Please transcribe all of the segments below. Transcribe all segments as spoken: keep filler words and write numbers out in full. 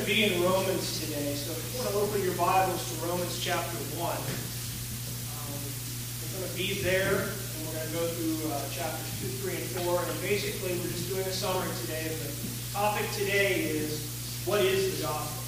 to be in Romans today, so if you want to open your Bibles to Romans chapter one, um, we're going to be there, and we're going to go through uh, chapters two, three, and four, and basically we're just doing a summary today. The topic today is, what is the gospel?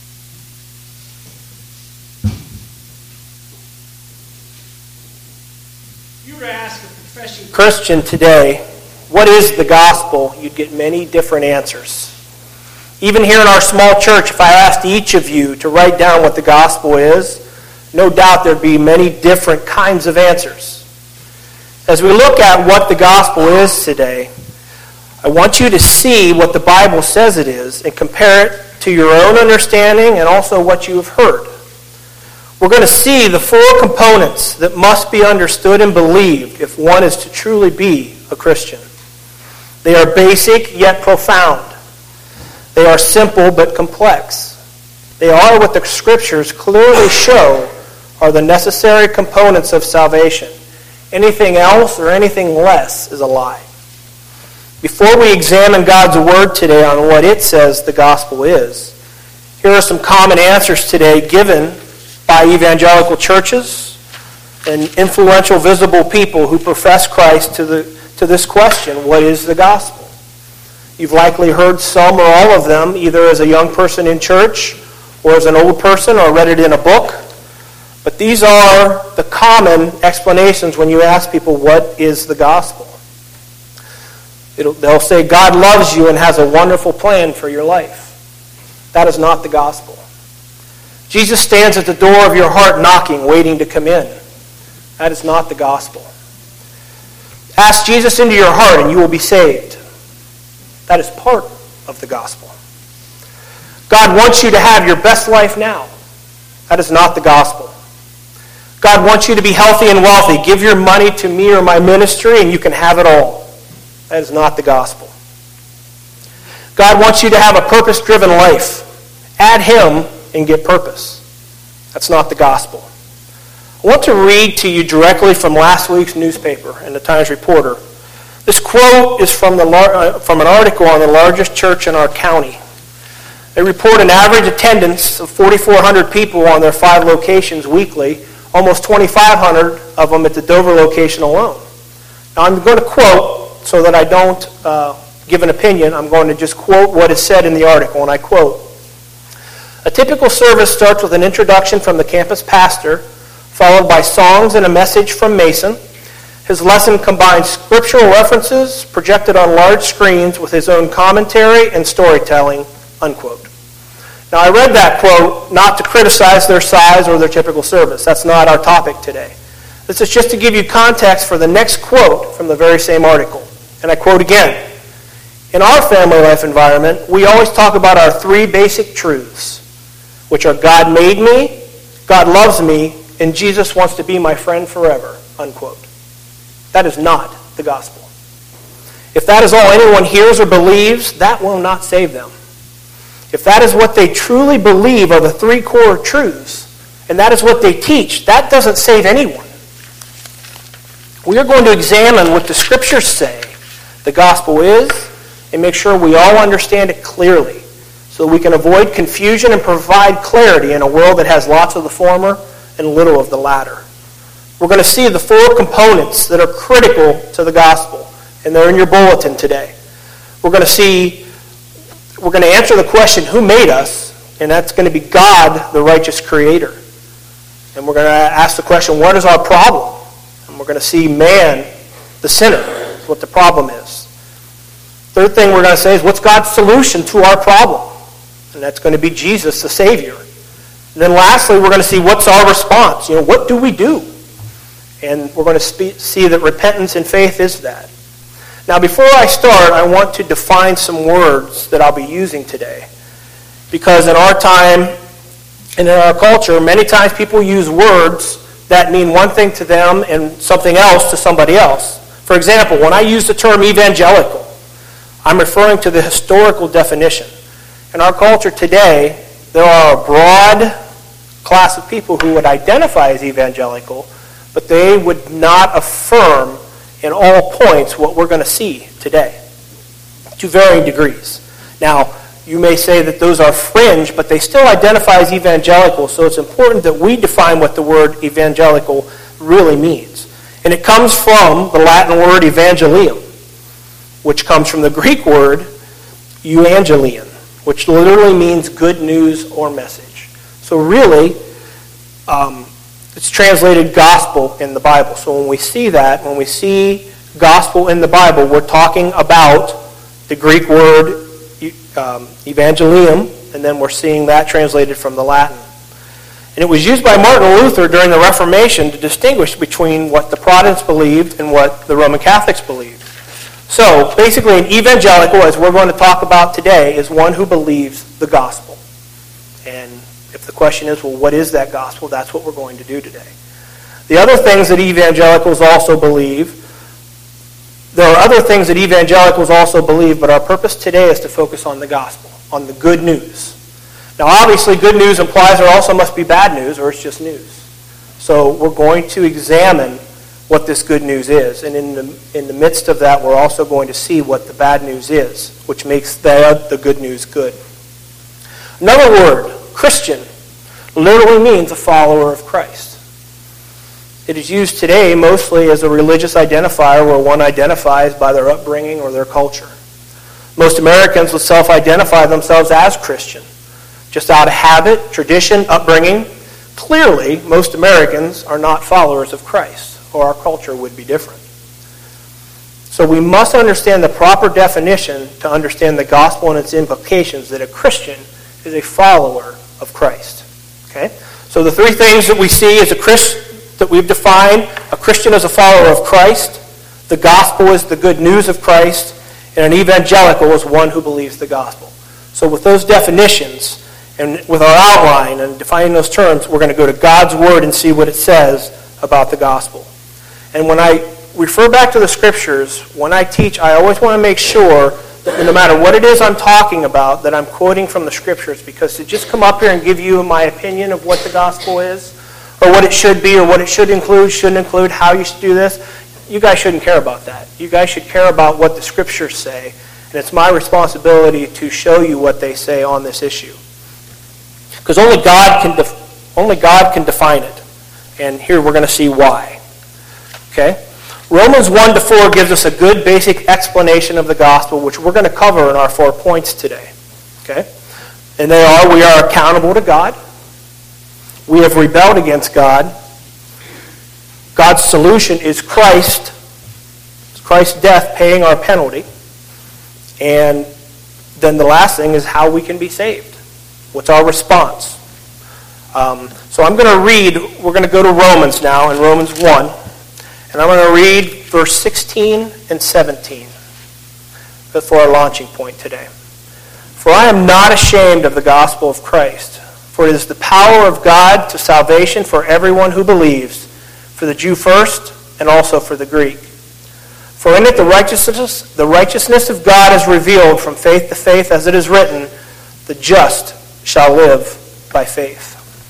If you were to ask a professing Christian today, what is the gospel, you'd get many different answers. Even here in our small church, if I asked each of you to write down what the gospel is, no doubt there'd be many different kinds of answers. As we look at what the gospel is today, I want you to see what the Bible says it is and compare it to your own understanding and also what you have heard. We're going to see the four components that must be understood and believed if one is to truly be a Christian. They are basic yet profound. They are simple but complex. They are what the Scriptures clearly show are the necessary components of salvation. Anything else or anything less is a lie. Before we examine God's Word today on what it says the gospel is, here are some common answers today given by evangelical churches and influential visible people who profess Christ to the to this question, what is the gospel? You've likely heard some or all of them, either as a young person in church or as an old person or read it in a book. But these are the common explanations when you ask people, what is the gospel? It'll, they'll say, God loves you and has a wonderful plan for your life. That is not the gospel. Jesus stands at the door of your heart knocking, waiting to come in. That is not the gospel. Ask Jesus into your heart and you will be saved. That is part of the gospel. God wants you to have your best life now. That is not the gospel. God wants you to be healthy and wealthy. Give your money to me or my ministry and you can have it all. That is not the gospel. God wants you to have a purpose-driven life. Add Him and get purpose. That's not the gospel. I want to read to you directly from last week's newspaper in the Times-Reporter. This quote is from, the, uh, from an article on the largest church in our county. They report an average attendance of forty-four hundred people on their five locations weekly, almost twenty-five hundred of them at the Dover location alone. Now I'm going to quote, so that I don't uh, give an opinion, I'm going to just quote what is said in the article, and I quote, "A typical service starts with an introduction from the campus pastor, followed by songs and a message from Mason. His lesson combines scriptural references projected on large screens with his own commentary and storytelling," unquote. Now I read that quote not to criticize their size or their typical service. That's not our topic today. This is just to give you context for the next quote from the very same article. And I quote again, "In our family life environment, we always talk about our three basic truths, which are God made me, God loves me, and Jesus wants to be my friend forever," unquote. That is not the gospel. If that is all anyone hears or believes, that will not save them. If that is what they truly believe are the three core truths, and that is what they teach, that doesn't save anyone. We are going to examine what the Scriptures say the gospel is and make sure we all understand it clearly so we can avoid confusion and provide clarity in a world that has lots of the former and little of the latter. We're going to see the four components that are critical to the gospel, and they're in your bulletin today. We're going to see, we're going to answer the question, who made us? And that's going to be God, the righteous creator. And we're going to ask the question, what is our problem? And we're going to see man, the sinner, what the problem is. Third thing we're going to say is, what's God's solution to our problem? And that's going to be Jesus, the Savior. And then lastly, we're going to see what's our response. You know, what do we do? And we're going to spe- see that repentance and faith is that. Now, before I start, I want to define some words that I'll be using today. Because in our time and in our culture, many times people use words that mean one thing to them and something else to somebody else. For example, when I use the term evangelical, I'm referring to the historical definition. In our culture today, there are a broad class of people who would identify as evangelical, but they would not affirm in all points what we're going to see today, to varying degrees. Now, you may say that those are fringe, but they still identify as evangelical, so it's important that we define what the word evangelical really means. And it comes from the Latin word evangelium, which comes from the Greek word euangelion, which literally means good news or message. So really, um, it's translated gospel in the Bible. So when we see that, when we see gospel in the Bible, we're talking about the Greek word um, evangelium, and then we're seeing that translated from the Latin. And it was used by Martin Luther during the Reformation to distinguish between what the Protestants believed and what the Roman Catholics believed. So basically, an evangelical, as we're going to talk about today, is one who believes the gospel. And if the question is, well, what is that gospel? That's what we're going to do today. The other things that evangelicals also believe, there are other things that evangelicals also believe, but our purpose today is to focus on the gospel, on the good news. Now, obviously, good news implies there also must be bad news, or it's just news. So we're going to examine what this good news is. And in the, in the midst of that, we're also going to see what the bad news is, which makes the, the good news good. Another word, Christian, literally means a follower of Christ. It is used today mostly as a religious identifier where one identifies by their upbringing or their culture. Most Americans will self-identify themselves as Christian, just out of habit, tradition, upbringing. Clearly, most Americans are not followers of Christ, or our culture would be different. So we must understand the proper definition to understand the gospel and its implications, that a Christian is a follower of Christ. Okay? So the three things that we see as a Christian, that we've defined: a Christian is a follower of Christ, the gospel is the good news of Christ, and an evangelical is one who believes the gospel. So with those definitions, and with our outline and defining those terms, we're going to go to God's Word and see what it says about the gospel. And when I refer back to the Scriptures, when I teach, I always want to make sure that no matter what it is I'm talking about, that I'm quoting from the Scriptures, because to just come up here and give you my opinion of what the gospel is, or what it should be, or what it should include, shouldn't include, how you should do this, you guys shouldn't care about that. You guys should care about what the Scriptures say, and it's my responsibility to show you what they say on this issue. Because only God can def- only God can define it. And here we're going to see why. Okay? Romans one to four gives us a good basic explanation of the gospel, which we're going to cover in our four points today. Okay? And they are: we are accountable to God. We have rebelled against God. God's solution is Christ. Christ's death paying our penalty. And then the last thing is how we can be saved. What's our response? Um, so I'm going to read, we're going to go to Romans now, in Romans one. And I'm going to read verse sixteen and seventeen for our launching point today. For I am not ashamed of the gospel of Christ, for it is the power of God to salvation for everyone who believes, for the Jew first and also for the Greek. For in it the righteousness, the righteousness of God is revealed from faith to faith, as it is written, the just shall live by faith.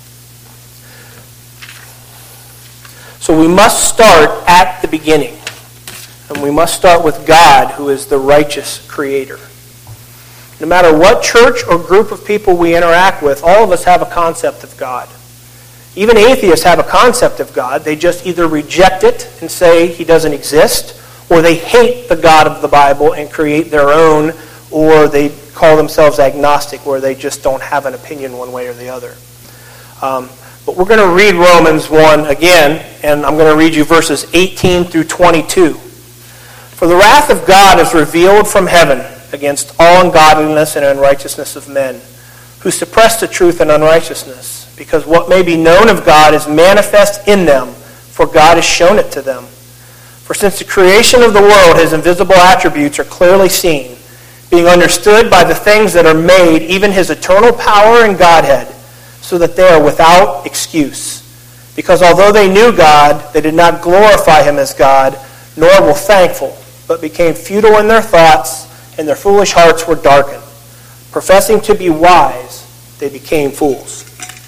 So we must start at the beginning. And we must start with God, who is the righteous creator. No matter what church or group of people we interact with, all of us have a concept of God. Even atheists have a concept of God. They just either reject it and say he doesn't exist, or they hate the God of the Bible and create their own, or they call themselves agnostic, where they just don't have an opinion one way or the other. Um, but we're going to read Romans one again, and I'm going to read you verses eighteen through twenty-two. For the wrath of God is revealed from heaven against all ungodliness and unrighteousness of men, who suppress the truth in unrighteousness, because what may be known of God is manifest in them, for God has shown it to them. For since the creation of the world, his invisible attributes are clearly seen, being understood by the things that are made, even his eternal power and Godhead, so that they are without excuse. Because although they knew God, they did not glorify him as God, nor were thankful, but became futile in their thoughts, and their foolish hearts were darkened. Professing to be wise, they became fools.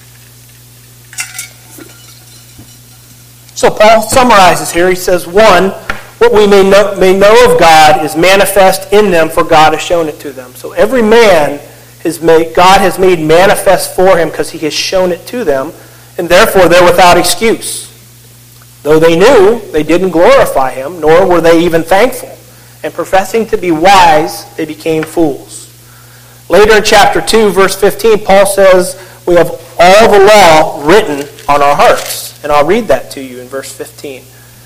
So Paul summarizes here. He says, one, what we may know, may know of God is manifest in them, for God has shown it to them. So every man has made, God has made manifest for him because he has shown it to them, and therefore they're without excuse. Though they knew, they didn't glorify him, nor were they even thankful. And professing to be wise, they became fools. Later in chapter two, verse fifteen, Paul says, we have all the law written on our hearts. And I'll read that to you in verse fifteen.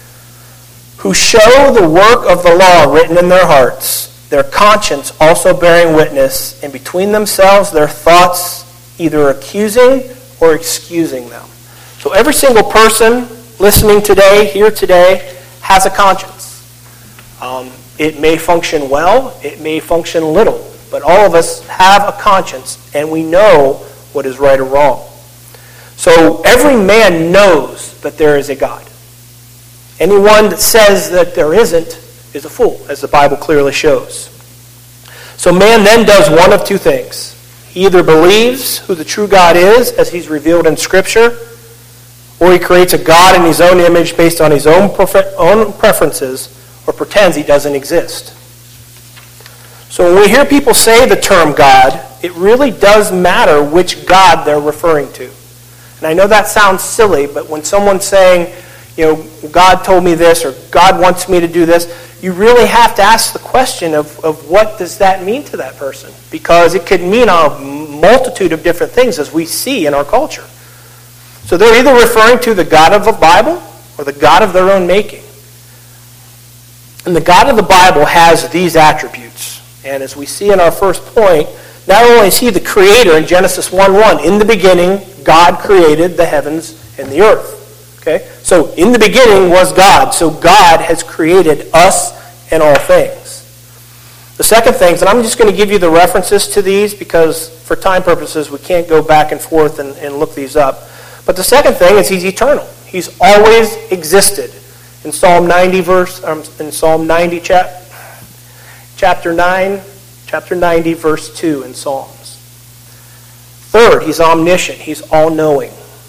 Who show the work of the law written in their hearts, their conscience also bearing witness, and between themselves their thoughts either accusing or excusing them. So every single person listening today, here today, has a conscience. Um, it may function well, it may function little, but all of us have a conscience, and we know what is right or wrong. So every man knows that there is a God. Anyone that says that there isn't is a fool, as the Bible clearly shows. So man then does one of two things. He either believes who the true God is, as he's revealed in Scripture, or he creates a God in his own image based on his own own preferences, or pretends he doesn't exist. So when we hear people say the term God, it really does matter which God they're referring to. And I know that sounds silly, but when someone's saying, you know, God told me this, or God wants me to do this, you really have to ask the question of, of what does that mean to that person? Because it could mean a multitude of different things, as we see in our culture. So they're either referring to the God of the Bible or the God of their own making. And the God of the Bible has these attributes. And as we see in our first point, not only is he the creator in Genesis one one, in the beginning, God created the heavens and the earth. Okay? So in the beginning was God. So God has created us and all things. The second thing, and I'm just going to give you the references to these because for time purposes we can't go back and forth and, and look these up. But the second thing is he's eternal. He's always existed. In Psalm ninety verse, um, in Psalm ninety chap, chapter nine, chapter ninety verse two in Psalms. Third, he's omniscient. He's all-knowing.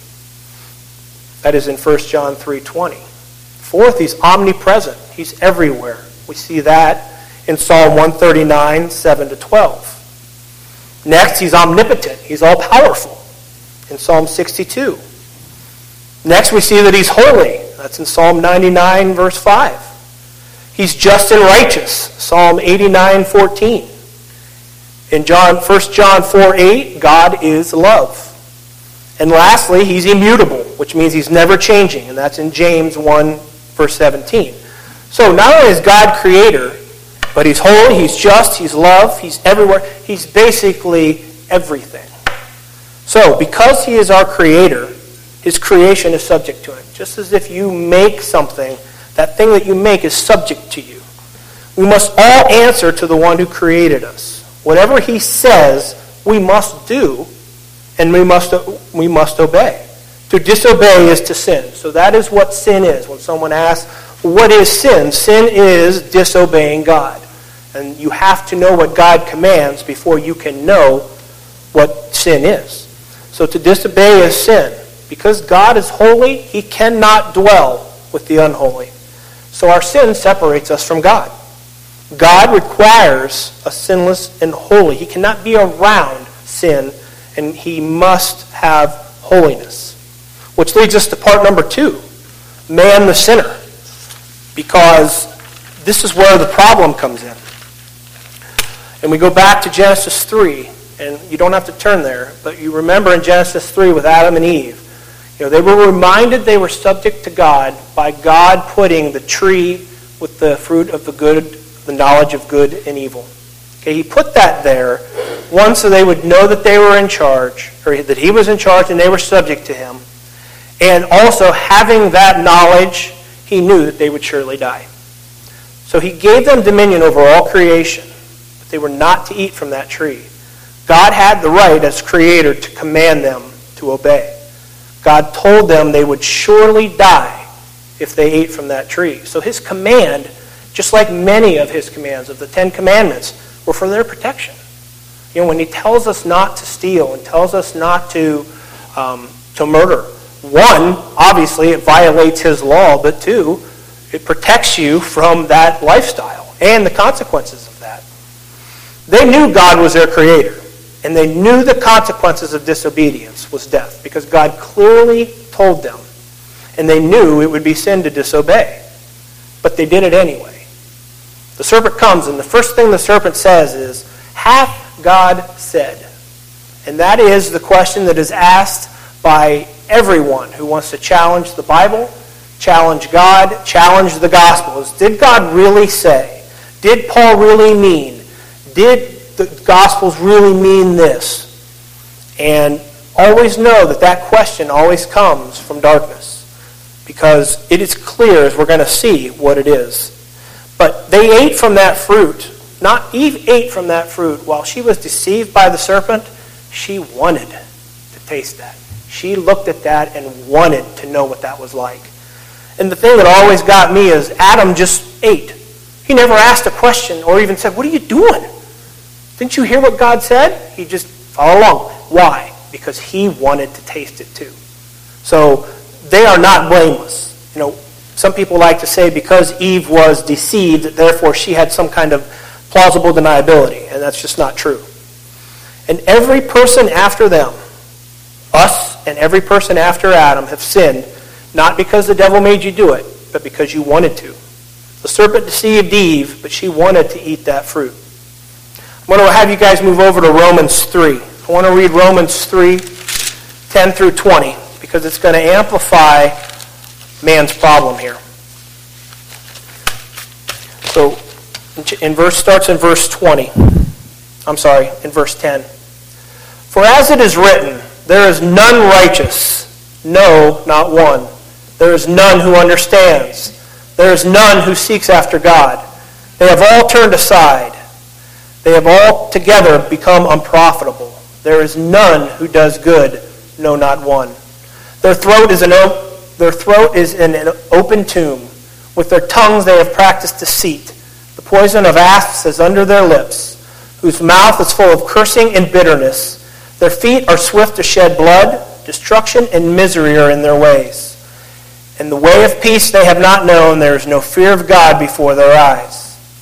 That is in First John three twenty. Fourth, he's omnipresent. He's everywhere. We see that in Psalm one thirty-nine, seven to twelve. Next, he's omnipotent. He's all-powerful in Psalm sixty-two. Next, we see that he's holy. That's in Psalm ninety-nine, verse five. He's just and righteous. Psalm eighty-nine, fourteen. In John, First John four eight, God is love. And lastly, he's immutable, which means he's never changing. And that's in James one, verse seventeen. So not only is God creator, but he's holy, he's just, he's love, he's everywhere. He's basically everything. So because he is our creator, his creation is subject to him. Just as if you make something, that thing that you make is subject to you. We must all answer to the one who created us. Whatever he says, we must do, and we must, we must obey. To disobey is to sin. So that is what sin is. When someone asks, what is sin? Sin is disobeying God. And you have to know what God commands before you can know what sin is. So to disobey is sin. Because God is holy, he cannot dwell with the unholy. So our sin separates us from God. God requires a sinless and holy. He cannot be around sin, and he must have holiness. Which leads us to part number two, man the sinner. Because this is where the problem comes in. And we go back to Genesis three, and you don't have to turn there, but you remember in Genesis three with Adam and Eve, you know, they were reminded they were subject to God by God putting the tree with the fruit of the good, the knowledge of good and evil. Okay, he put that there, one, so they would know that they were in charge, or that he was in charge and they were subject to him. And also, having that knowledge, he knew that they would surely die. So he gave them dominion over all creation, but they were not to eat from that tree. God had the right as creator to command them to obey. God told them they would surely die if they ate from that tree. So his command, just like many of his commands of the Ten Commandments, were for their protection. You know, when he tells us not to steal and tells us not to um, to murder, one, obviously it violates his law, but two, it protects you from that lifestyle and the consequences of that. They knew God was their creator. And they knew the consequences of disobedience was death, because God clearly told them. And they knew it would be sin to disobey. But they did it anyway. The serpent comes, and the first thing the serpent says is, hath God said? And that is the question that is asked by everyone who wants to challenge the Bible, challenge God, challenge the gospel. Is, did God really say? Did Paul really mean? Did the Gospels really mean this? And always know that that question always comes from darkness, because it is clear, as we're going to see, what it is. But they ate from that fruit. Not Eve ate from that fruit. While she was deceived by the serpent, she wanted to taste that. She looked at that and wanted to know what that was like. And the thing that always got me is Adam just ate. He never asked a question or even said, what are you doing? Didn't you hear what God said? He just followed along. Why? Because he wanted to taste it too. So they are not blameless. You know, some people like to say because Eve was deceived, therefore she had some kind of plausible deniability. And that's just not true. And every person after them, us and every person after Adam, have sinned, not because the devil made you do it, but because you wanted to. The serpent deceived Eve, but she wanted to eat that fruit. I want to have you guys move over to Romans three. I want to read Romans three, ten through twenty, because it's going to amplify man's problem here. So, in verse starts in verse twenty. I'm sorry, in verse ten. For as it is written, there is none righteous, no, not one. There is none who understands. There is none who seeks after God. They have all turned aside. They have all together become unprofitable. There is none who does good, no, not one. Their throat is an o- their throat is in an open tomb. With their tongues they have practiced deceit. The poison of asps is under their lips, whose mouth is full of cursing and bitterness. Their feet are swift to shed blood. Destruction and misery are in their ways. And the way of peace they have not known. There is no fear of God before their eyes.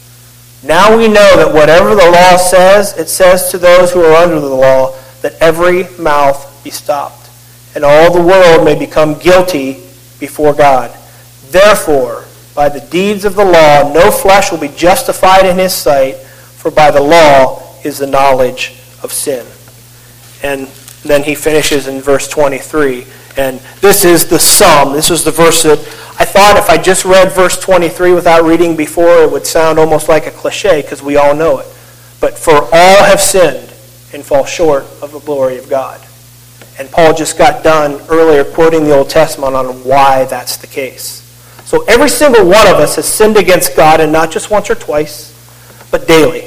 Now we know that whatever the law says, it says to those who are under the law, that every mouth be stopped, and all the world may become guilty before God. Therefore, by the deeds of the law, no flesh will be justified in his sight, for by the law is the knowledge of sin. And then he finishes in verse twenty-three. And this is the sum. This is the verse that I thought if I just read verse twenty-three without reading before, it would sound almost like a cliche because we all know it. But for all have sinned and fall short of the glory of God. And Paul just got done earlier quoting the Old Testament on why that's the case. So every single one of us has sinned against God, and not just once or twice, but daily.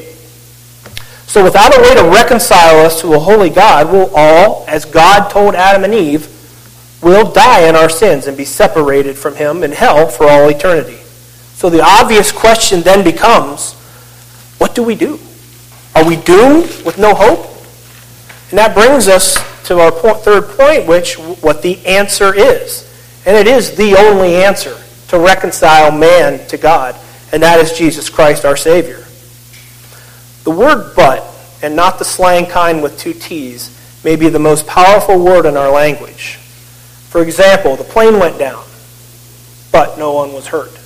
So without a way to reconcile us to a holy God, we'll all, as God told Adam and Eve, will die in our sins and be separated from him in hell for all eternity. So the obvious question then becomes, what do we do? Are we doomed with no hope? And that brings us to our point, third point, which what the answer is. And it is the only answer to reconcile man to God, and that is Jesus Christ, our Savior. The word but, and not the slang kind with two T's, may be the most powerful word in our language. For example, the plane went down, but no one was hurt.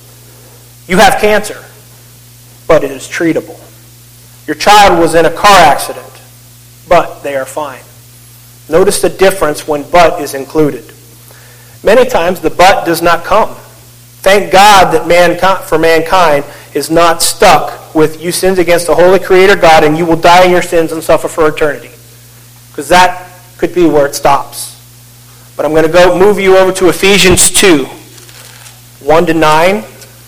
You have cancer, but it is treatable. Your child was in a car accident, but they are fine. Notice the difference when but is included. Many times the but does not come. Thank God that mankind, for mankind is not stuck with you sinned against the holy Creator God and you will die in your sins and suffer for eternity. Because that could be where it stops. But I'm going to go move you over to Ephesians two, one to nine.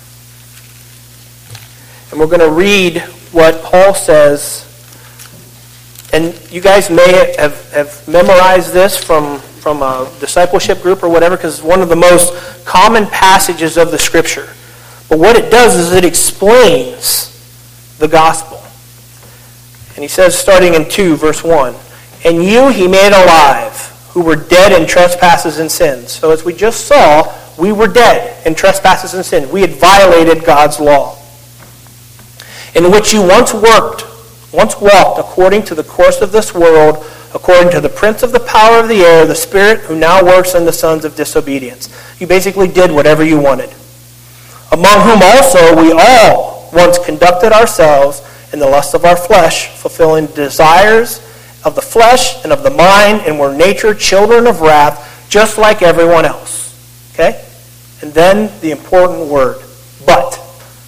And we're going to read what Paul says. And you guys may have, have memorized this from, from a discipleship group or whatever, because it's one of the most common passages of the Scripture. But what it does is it explains the gospel. And he says, starting in two, verse one, and you he made alive, who were dead in trespasses and sins. So as we just saw, we were dead in trespasses and sins. We had violated God's law, in which you once worked once walked according to the course of this world, according to the prince of the power of the air, the spirit who now works in the sons of disobedience. You basically did whatever you wanted. Among whom also we all once conducted ourselves in the lust of our flesh, fulfilling desires of the flesh and of the mind, and were nature children of wrath, just like everyone else. Okay? And then the important word, but.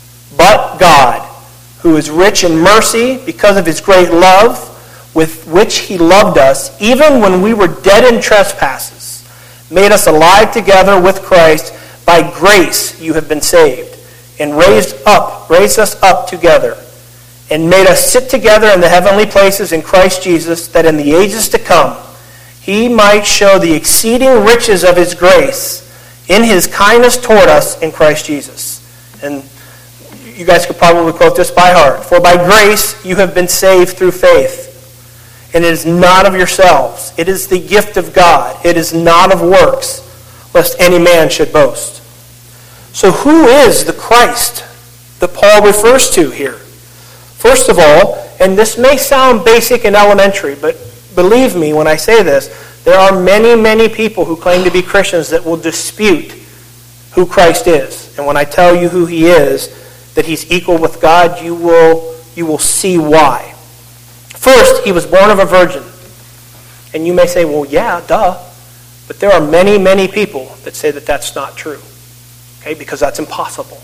But God, who is rich in mercy because of his great love, with which he loved us, even when we were dead in trespasses, made us alive together with Christ. By grace you have been saved, and raised up, raised us up together, and made us sit together in the heavenly places in Christ Jesus, that in the ages to come he might show the exceeding riches of his grace in his kindness toward us in Christ Jesus. And you guys could probably quote this by heart. For by grace you have been saved through faith. And it is not of yourselves. It is the gift of God. It is not of works, lest any man should boast. So who is the Christ that Paul refers to here? First of all, and this may sound basic and elementary, but believe me when I say this, there are many, many people who claim to be Christians that will dispute who Christ is. And when I tell you who he is, that he's equal with God, you will, you will see why. First, he was born of a virgin. And you may say, well, yeah, duh. But there are many, many people that say that that's not true. Okay, because that's impossible.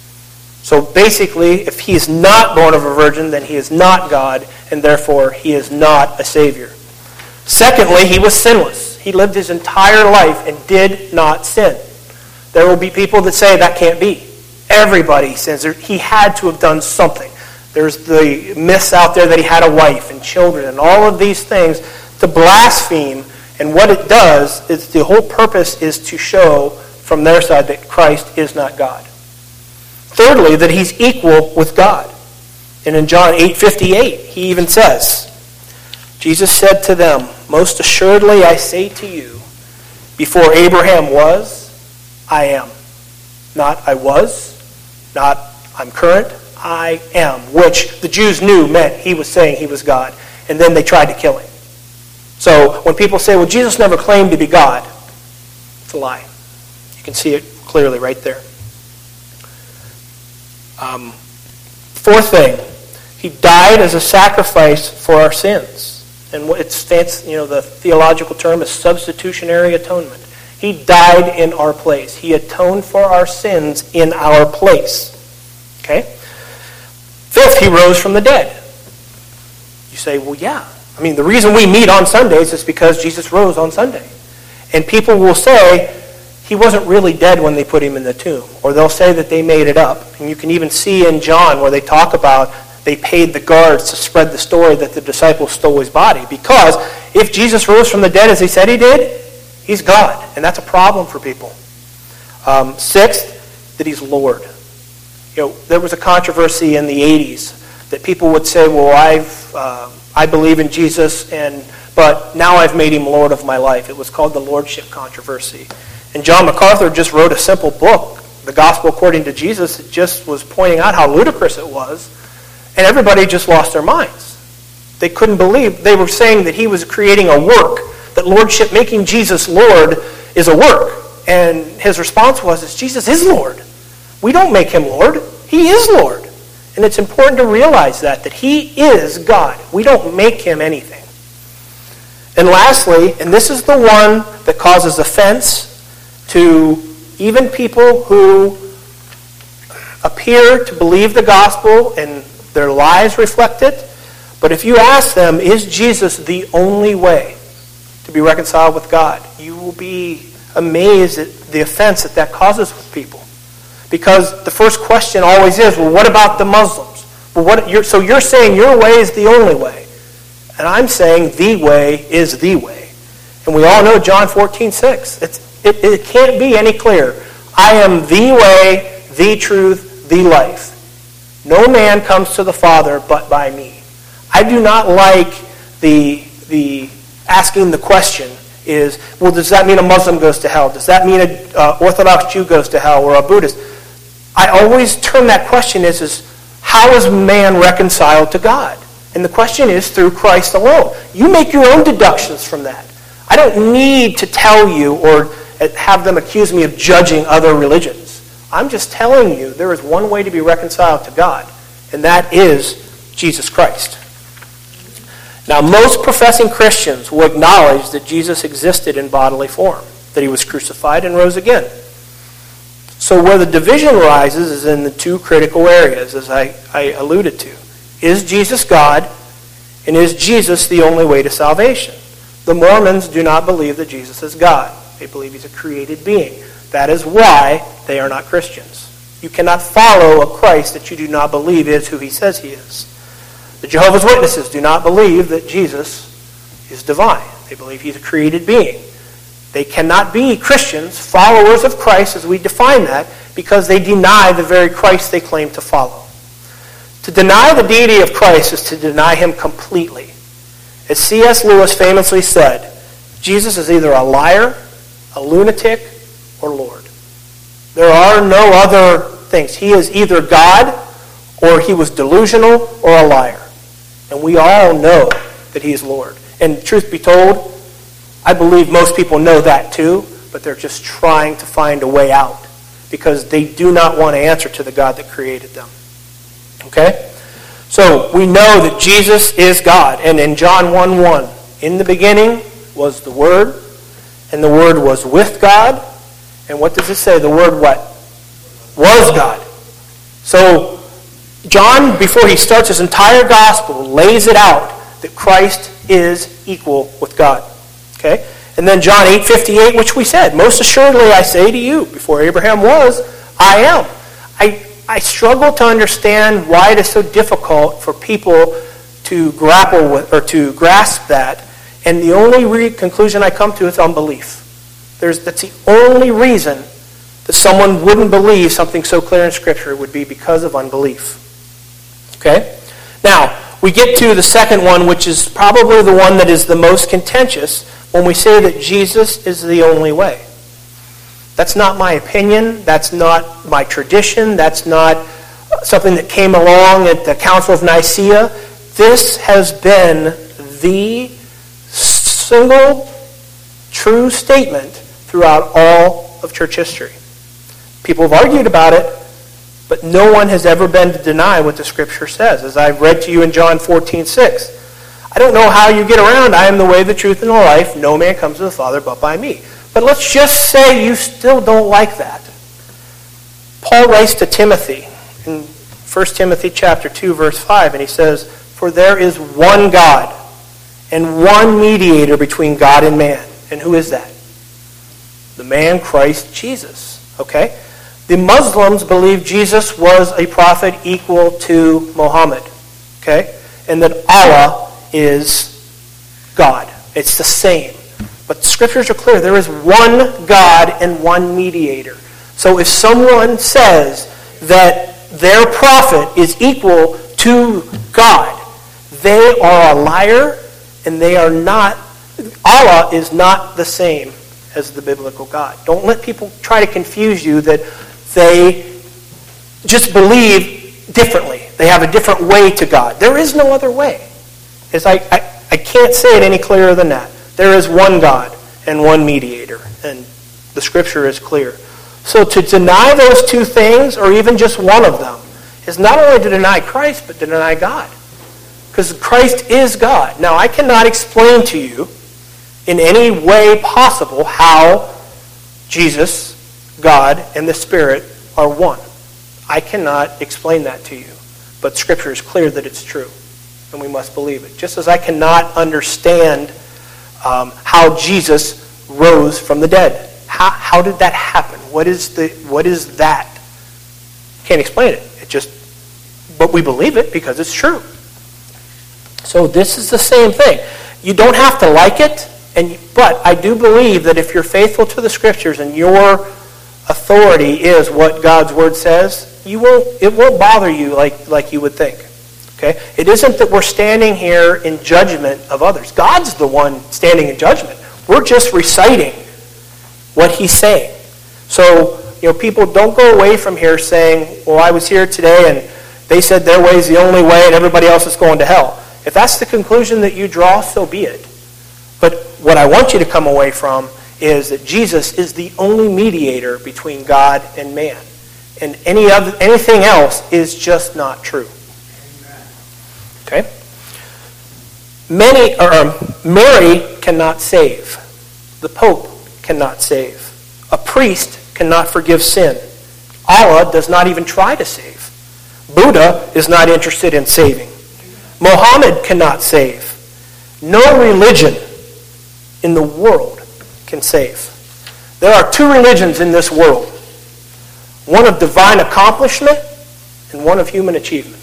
So basically, if he is not born of a virgin, then he is not God, and therefore he is not a Savior. Secondly, he was sinless. He lived his entire life and did not sin. There will be people that say that can't be. Everybody sins. He had to have done something. There's the myths out there that he had a wife and children and all of these things to blaspheme. And what it does is the whole purpose is to show from their side that Christ is not God. Thirdly, that he's equal with God. And in John eight fifty-eight, he even says, Jesus said to them, most assuredly I say to you, before Abraham was, I am. Not I was, not I'm current, I am. Which the Jews knew meant he was saying he was God. And then they tried to kill him. So when people say, well, Jesus never claimed to be God, it's a lie. You can see it clearly right there. Um, fourth thing, he died as a sacrifice for our sins. And what it stands, you know, the theological term is substitutionary atonement. He died in our place. He atoned for our sins in our place. Okay? Fifth, he rose from the dead. You say, well, yeah. I mean, the reason we meet on Sundays is because Jesus rose on Sunday. And people will say, he wasn't really dead when they put him in the tomb. Or they'll say that they made it up. And you can even see in John where they talk about they paid the guards to spread the story that the disciples stole his body. Because if Jesus rose from the dead as he said he did, he's God. And that's a problem for people. Um, sixth, that he's Lord. You know, there was a controversy in the eighties that people would say, well, I've, uh, I believe in Jesus, and but now I've made him Lord of my life. It was called the Lordship controversy. And John MacArthur just wrote a simple book, The Gospel According to Jesus. It just was pointing out how ludicrous it was. And everybody just lost their minds. They couldn't believe. They were saying that he was creating a work, that Lordship, making Jesus Lord, is a work. And his response was, is Jesus is Lord. We don't make him Lord. He is Lord. And it's important to realize that, that he is God. We don't make him anything. And lastly, and this is the one that causes offense to even people who appear to believe the gospel and their lives reflect it. But if you ask them, is Jesus the only way to be reconciled with God? You will be amazed at the offense that that causes with people. Because the first question always is, well, what about the Muslims? Well, what, you're, so you're saying your way is the only way. And I'm saying the way is the way. And we all know John fourteen six. It's, it, it can't be any clearer. I am the way, the truth, the life. No man comes to the Father but by me. I do not like the, the asking the question is, well, does that mean a Muslim goes to hell? Does that mean an uh, Orthodox Jew goes to hell or a Buddhist? I always turn that question as, is how is man reconciled to God? And the question is through Christ alone. You make your own deductions from that. I don't need to tell you or have them accuse me of judging other religions. I'm just telling you there is one way to be reconciled to God, and that is Jesus Christ. Now, most professing Christians will acknowledge that Jesus existed in bodily form, that he was crucified and rose again. So where the division rises is in the two critical areas, as I, I alluded to. Is Jesus God, and is Jesus the only way to salvation? The Mormons do not believe that Jesus is God. They believe he's a created being. That is why they are not Christians. You cannot follow a Christ that you do not believe is who he says he is. The Jehovah's Witnesses do not believe that Jesus is divine. They believe he's a created being. They cannot be Christians, followers of Christ as we define that, because they deny the very Christ they claim to follow. To deny the deity of Christ is to deny him completely. As C S Lewis famously said, Jesus is either a liar, a lunatic, or Lord. There are no other things. He is either God, or he was delusional, or a liar. And we all know that he is Lord. And truth be told, I believe most people know that too, but they're just trying to find a way out because they do not want to answer to the God that created them. Okay? So we know that Jesus is God. And in John one one, in the beginning was the Word, and the Word was with God. And what does it say? The Word what? Was God. So John, before he starts his entire gospel, lays it out that Christ is equal with God. Okay? And then John eight fifty-eight, which we said, most assuredly I say to you, before Abraham was, I am. I, I struggle to understand why it is so difficult for people to grapple with or to grasp that. And the only re- conclusion I come to is unbelief. There's, that's the only reason that someone wouldn't believe something so clear in Scripture would be because of unbelief. Okay? Now, we get to the second one, which is probably the one that is the most contentious, when we say that Jesus is the only way. That's not my opinion. That's not my tradition. That's not something that came along at the Council of Nicaea. This has been the single true statement throughout all of church history. People have argued about it, but no one has ever been to deny what the Scripture says. As I've read to you in John fourteen six. I don't know how you get around, I am the way, the truth, and the life. No man comes to the Father but by me. But let's just say you still don't like that. Paul writes to Timothy in First Timothy chapter two, verse five, and he says, for there is one God and one mediator between God and man. And who is that? The man Christ Jesus. Okay? The Muslims believe Jesus was a prophet equal to Muhammad. Okay? And that Allah is God. It's the same. But the Scriptures are clear. There is one God and one mediator. So if someone says that their prophet is equal to God, they are a liar, and they are not, Allah is not the same as the biblical God. Don't let people try to confuse you that they just believe differently. They have a different way to God. There is no other way. As I, I, I can't say it any clearer than that. There is one God and one mediator, and the Scripture is clear. So to deny those two things, or even just one of them, is not only to deny Christ, but to deny God. Because Christ is God. Now, I cannot explain to you in any way possible how Jesus, God, and the Spirit are one. I cannot explain that to you. But Scripture is clear that it's true, and we must believe it. Just as I cannot understand um, how Jesus rose from the dead. How, how did that happen? What is the what is that? Can't explain it. It just, but we believe it because it's true. So this is the same thing. You don't have to like it, and but I do believe that if you're faithful to the Scriptures and your authority is what God's Word says, you won't. It won't bother you like like you would think. Okay? It isn't that we're standing here in judgment of others. God's the one standing in judgment. We're just reciting what He's saying. So, you know, people don't go away from here saying, well, I was here today and they said their way is the only way and everybody else is going to hell. If that's the conclusion that you draw, so be it. But what I want you to come away from is that Jesus is the only mediator between God and man. And any other, anything else is just not true. Okay? Many, or, um, Mary cannot save. The Pope cannot save. A priest cannot forgive sin. Allah does not even try to save. Buddha is not interested in saving. Muhammad cannot save. No religion in the world can save. There are two religions in this world. One of divine accomplishment and one of human achievement.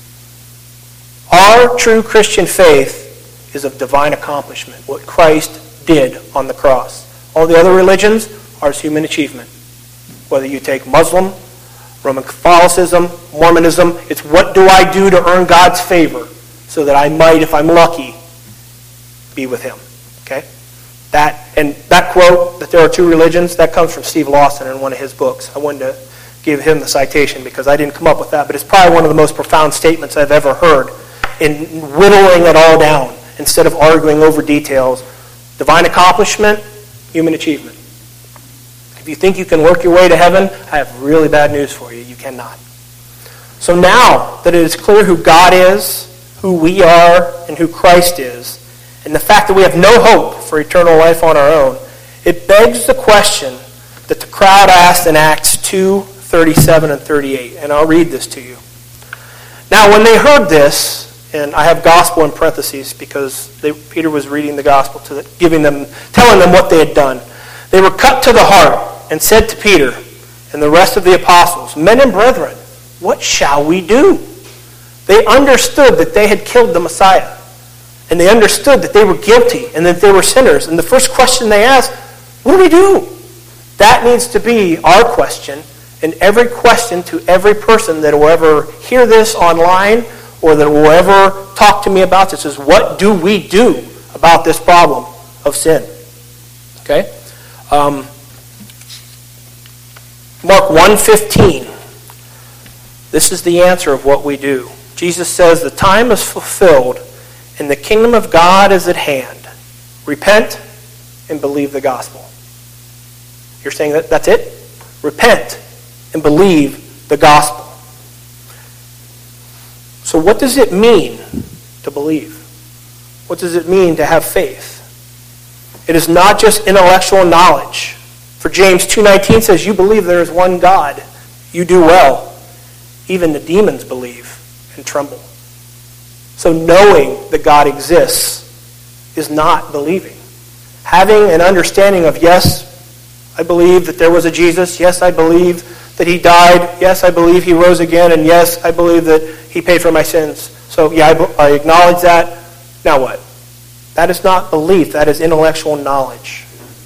Our true Christian faith is of divine accomplishment, what Christ did on the cross. All the other religions are human achievement. Whether you take Muslim, Roman Catholicism, Mormonism, it's what do I do to earn God's favor so that I might, if I'm lucky, be with him. Okay? That and that quote, that there are two religions, that comes from Steve Lawson in one of his books. I wanted to give him the citation because I didn't come up with that, but it's probably one of the most profound statements I've ever heard in whittling it all down instead of arguing over details. Divine accomplishment, human achievement. If you think you can work your way to heaven, I have really bad news for you. You cannot. So now that it is clear who God is, who we are, and who Christ is, and the fact that we have no hope for eternal life on our own, it begs the question that the crowd asked in Acts two, thirty-seven and thirty-eight. And I'll read this to you. Now when they heard this, and I have gospel in parentheses because they, Peter was reading the gospel to the, giving them, telling them what they had done. They were cut to the heart and said to Peter and the rest of the apostles, "Men and brethren, what shall we do?" They understood that they had killed the Messiah. And they understood that they were guilty and that they were sinners. And the first question they asked, what do we do? That needs to be our question, and every question to every person that will ever hear this online or that will ever talk to me about this is, what do we do about this problem of sin? Okay? Um, Mark one fifteen. This is the answer of what we do. Jesus says, "The time is fulfilled and the kingdom of God is at hand. Repent and believe the gospel." You're saying that that's it? Repent and believe the gospel. So what does it mean to believe? What does it mean to have faith? It is not just intellectual knowledge. For James two nineteen says, "You believe there is one God. You do well. Even the demons believe and tremble." So knowing that God exists is not believing. Having an understanding of, yes, I believe that there was a Jesus. Yes, I believe that he died. Yes, I believe he rose again. And yes, I believe that he paid for my sins. So yeah, I, I acknowledge that. Now what? That is not belief. That is intellectual knowledge.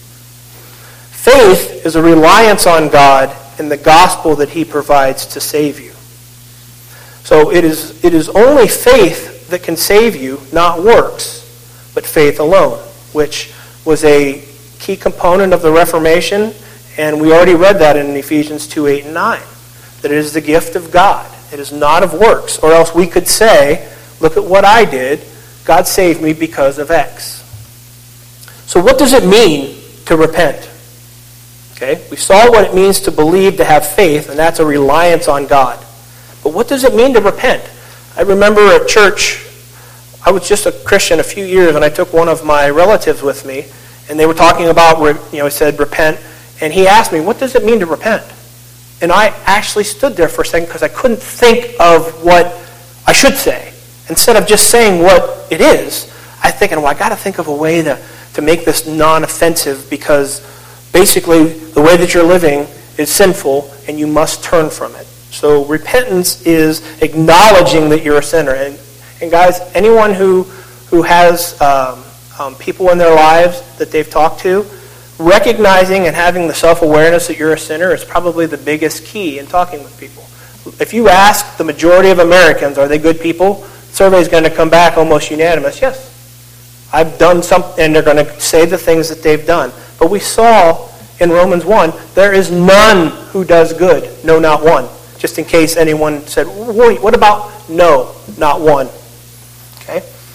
Faith is a reliance on God and the gospel that he provides to save you. So it is, it is only faith that can save you, not works, but faith alone, which was a key component of the Reformation, and we already read that in Ephesians two, eight, and nine, that it is the gift of God. It is not of works, or else we could say, look at what I did, God saved me because of X. So what does it mean to repent? Okay, we saw what it means to believe, to have faith, and that's a reliance on God. But what does it mean to repent? I remember at church, I was just a Christian a few years, and I took one of my relatives with me, and they were talking about, you know, he said, repent, and he asked me, what does it mean to repent? And I actually stood there for a second because I couldn't think of what I should say. Instead of just saying what it is, I'm thinking, well, I got to think of a way to, to make this non-offensive, because basically the way that you're living is sinful, and you must turn from it. So repentance is acknowledging that you're a sinner. And, and guys, anyone who, who has um, um, people in their lives that they've talked to, recognizing and having the self-awareness that you're a sinner is probably the biggest key in talking with people. If you ask the majority of Americans, are they good people? The survey is going to come back almost unanimous. Yes. I've done something, and they're going to say the things that they've done. But we saw in Romans one, there is none who does good. No, not one. Just in case anyone said, wait, what about no, not one? Okay?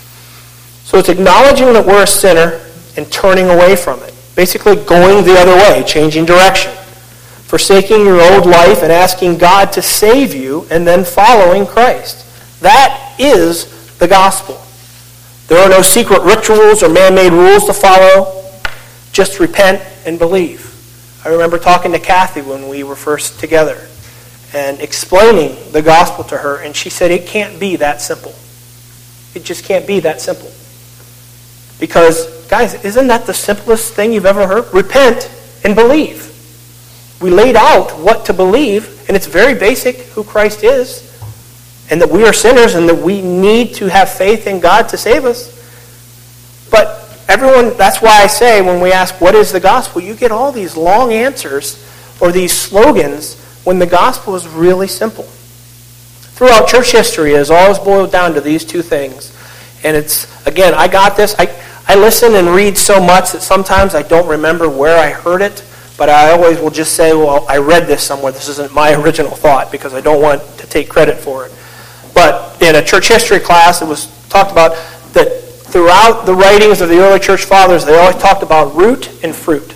So it's acknowledging that we're a sinner and turning away from it. Basically going the other way, changing direction. Forsaking your old life and asking God to save you and then following Christ. That is the gospel. There are no secret rituals or man-made rules to follow. Just repent and believe. I remember talking to Kathy when we were first together and explaining the gospel to her, and she said it can't be that simple. It just can't be that simple. Because, guys, isn't that the simplest thing you've ever heard? Repent and believe. We laid out what to believe, and it's very basic who Christ is, and that we are sinners and that we need to have faith in God to save us. But everyone, that's why I say when we ask, what is the gospel? You get all these long answers or these slogans when the gospel is really simple. Throughout church history, it has always boiled down to these two things. And it's, again, I got this. I, I listen and read so much that sometimes I don't remember where I heard it, but I always will just say, well, I read this somewhere. This isn't my original thought because I don't want to take credit for it. But in a church history class, it was talked about that throughout the writings of the early church fathers, they always talked about root and fruit.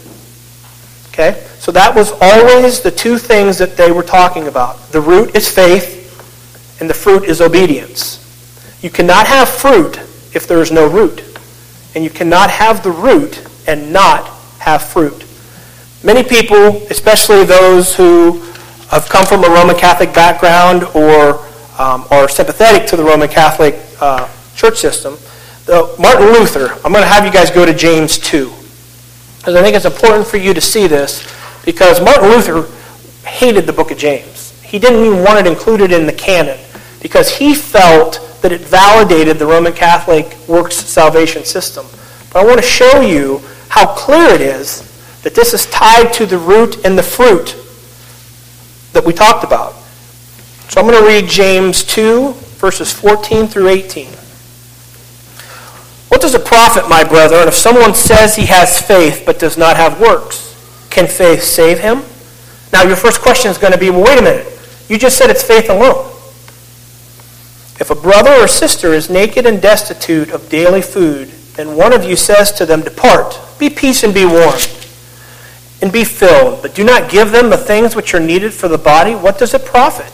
Okay? So that was always the two things that they were talking about. The root is faith, and the fruit is obedience. You cannot have fruit if there is no root. And you cannot have the root and not have fruit. Many people, especially those who have come from a Roman Catholic background or um, are sympathetic to the Roman Catholic uh, church system, the, Martin Luther, I'm going to have you guys go to James two. Because I think it's important for you to see this, because Martin Luther hated the book of James. He didn't even want it included in the canon, because he felt that it validated the Roman Catholic works salvation system. But I want to show you how clear it is that this is tied to the root and the fruit that we talked about. So I'm going to read James two, verses fourteen through eighteen. What does it profit, my brethren, if someone says he has faith but does not have works? Can faith save him? Now your first question is going to be, well, wait a minute. You just said it's faith alone. If a brother or sister is naked and destitute of daily food, and one of you says to them, depart, be peace and be warmed, and be filled, but do not give them the things which are needed for the body, what does it profit?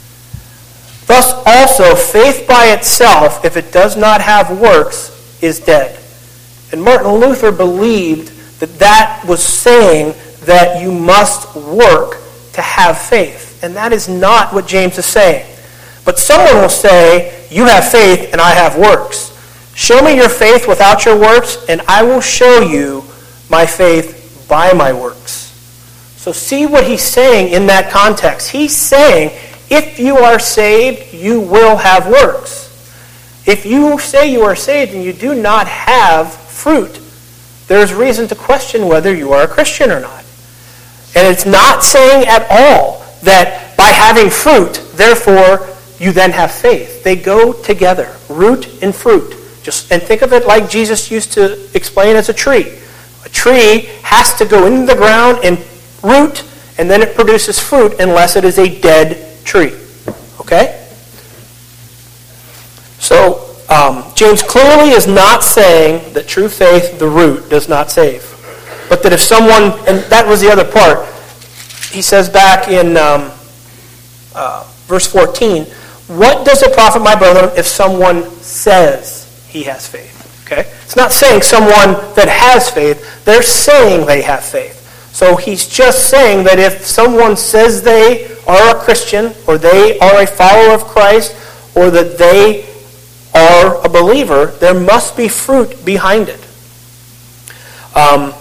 Thus also, faith by itself, if it does not have works, is dead. And Martin Luther believed that that was saying that you must work to have faith. And that is not what James is saying. But someone will say, you have faith and I have works. Show me your faith without your works, and I will show you my faith by my works. So see what he's saying in that context. He's saying, if you are saved, you will have works. If you say you are saved and you do not have fruit, there's reason to question whether you are a Christian or not. And it's not saying at all that by having fruit, therefore, you then have faith. They go together, root and fruit. Just and think of it like Jesus used to explain as a tree. A tree has to go into the ground and root, and then it produces fruit unless it is a dead tree. Okay? So, um, James clearly is not saying that true faith, the root, does not save. But that if someone, and that was the other part, he says back in um, uh, verse fourteen, what does it profit, my brother, if someone says he has faith? Okay? It's not saying someone that has faith. They're saying they have faith. So he's just saying that if someone says they are a Christian, or they are a follower of Christ, or that they are a believer, there must be fruit behind it. Um,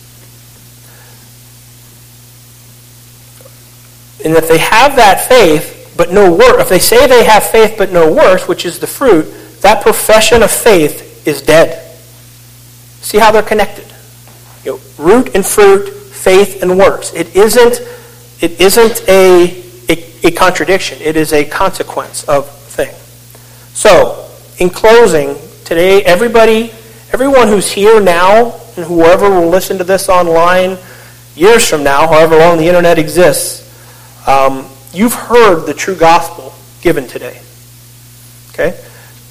and if they have that faith, but no work, if they say they have faith but no works, which is the fruit, that profession of faith is dead. See how they're connected? You know, root and fruit, faith and works. It isn't. It isn't a, a a contradiction. It is a consequence of thing. So, in closing, today, everybody, everyone who's here now, and whoever will listen to this online years from now, however long the internet exists, um, you've heard the true gospel given today. Okay?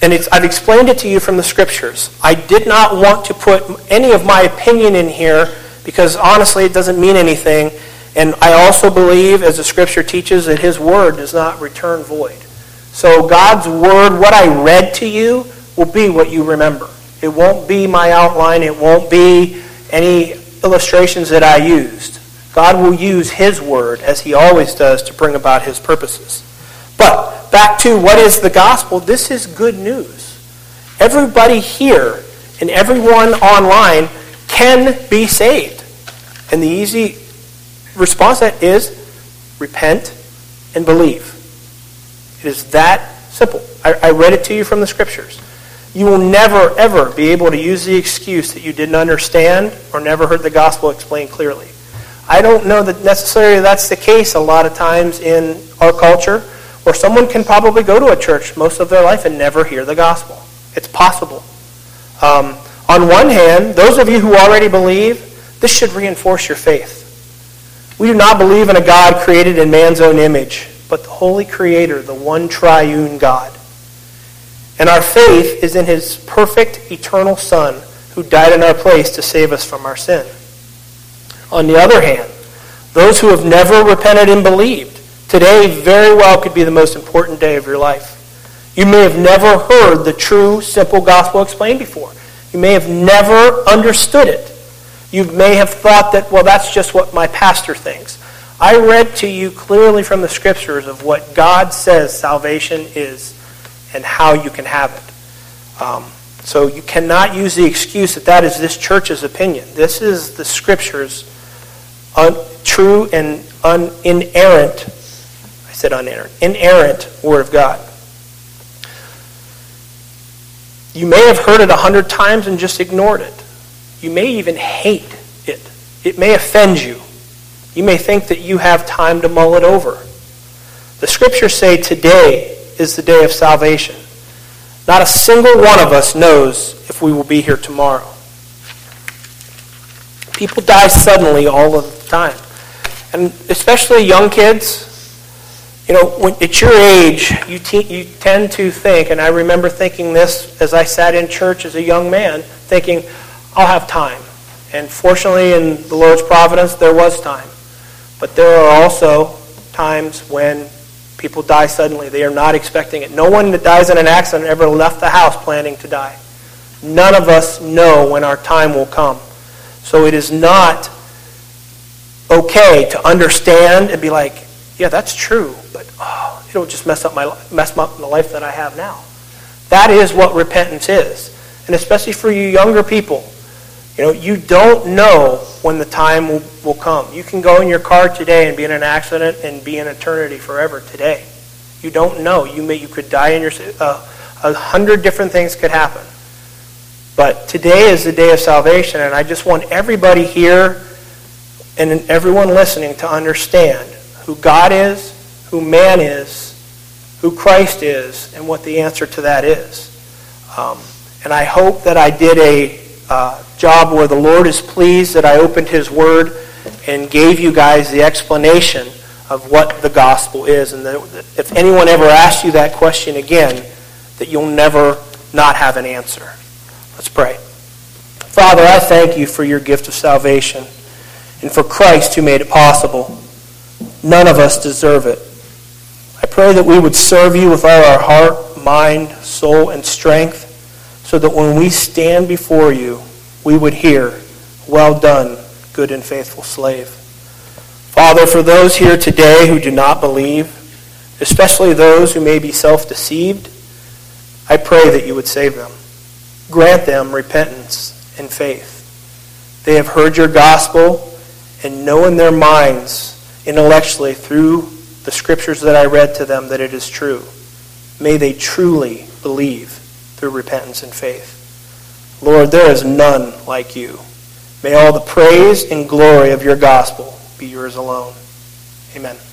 And it's, I've explained it to you from the Scriptures. I did not want to put any of my opinion in here because honestly it doesn't mean anything. And I also believe, as the Scripture teaches, that His Word does not return void. So God's Word, what I read to you, will be what you remember. It won't be my outline. It won't be any illustrations that I used. God will use His Word, as He always does, to bring about His purposes. But back to what is the gospel, this is good news. Everybody here and everyone online can be saved. And the easy response to that is repent and believe. It is that simple. I, I read it to you from the Scriptures. You will never, ever be able to use the excuse that you didn't understand or never heard the gospel explained clearly. I don't know that necessarily that's the case a lot of times in our culture, or someone can probably go to a church most of their life and never hear the gospel. It's possible. Um, on one hand, those of you who already believe, this should reinforce your faith. We do not believe in a God created in man's own image, but the holy Creator, the one triune God. And our faith is in His perfect, eternal Son, who died in our place to save us from our sin. On the other hand, those who have never repented and believed, today very well could be the most important day of your life. You may have never heard the true, simple gospel explained before. You may have never understood it. You may have thought that, well, that's just what my pastor thinks. I read to you clearly from the Scriptures of what God says salvation is and how you can have it. Um, so you cannot use the excuse that that is this church's opinion. This is the Scriptures' un, true and un, inerrant, I said unerrant, inerrant Word of God. You may have heard it a hundred times and just ignored it. You may even hate it. It may offend you. You may think that you have time to mull it over. The Scriptures say today is the day of salvation. Not a single one of us knows if we will be here tomorrow. People die suddenly all of the time. And especially young kids, you know, when at your age, you, te- you tend to think, and I remember thinking this as I sat in church as a young man, thinking, I'll have time. And fortunately, in the Lord's providence, there was time. But there are also times when people die suddenly. They are not expecting it. No one that dies in an accident ever left the house planning to die. None of us know when our time will come. So it is not okay to understand and be like, yeah, that's true, but oh, it'll just mess up my mess up the life that I have now. That is what repentance is. And especially for you younger people, you know, you don't know when the time will, will come. You can go in your car today and be in an accident and be in eternity forever today. You don't know. You may you could die in your uh, a hundred different things could happen. But today is the day of salvation, and I just want everybody here and everyone listening to understand who God is, who man is, who Christ is, and what the answer to that is. Um, and I hope that I did a uh, job where the Lord is pleased that I opened His Word and gave you guys the explanation of what the gospel is. And that if anyone ever asks you that question again, that you'll never not have an answer. Let's pray. Father, I thank you for your gift of salvation and for Christ who made it possible. None of us deserve it. I pray that we would serve you with all our heart, mind, soul, and strength, so that when we stand before you, we would hear, well done, good and faithful slave. Father, for those here today who do not believe, especially those who may be self-deceived, I pray that you would save them. Grant them repentance and faith. They have heard your gospel and know in their minds, intellectually, through the Scriptures that I read to them, that it is true. May they truly believe through repentance and faith. Lord, there is none like you. May all the praise and glory of your gospel be yours alone. Amen.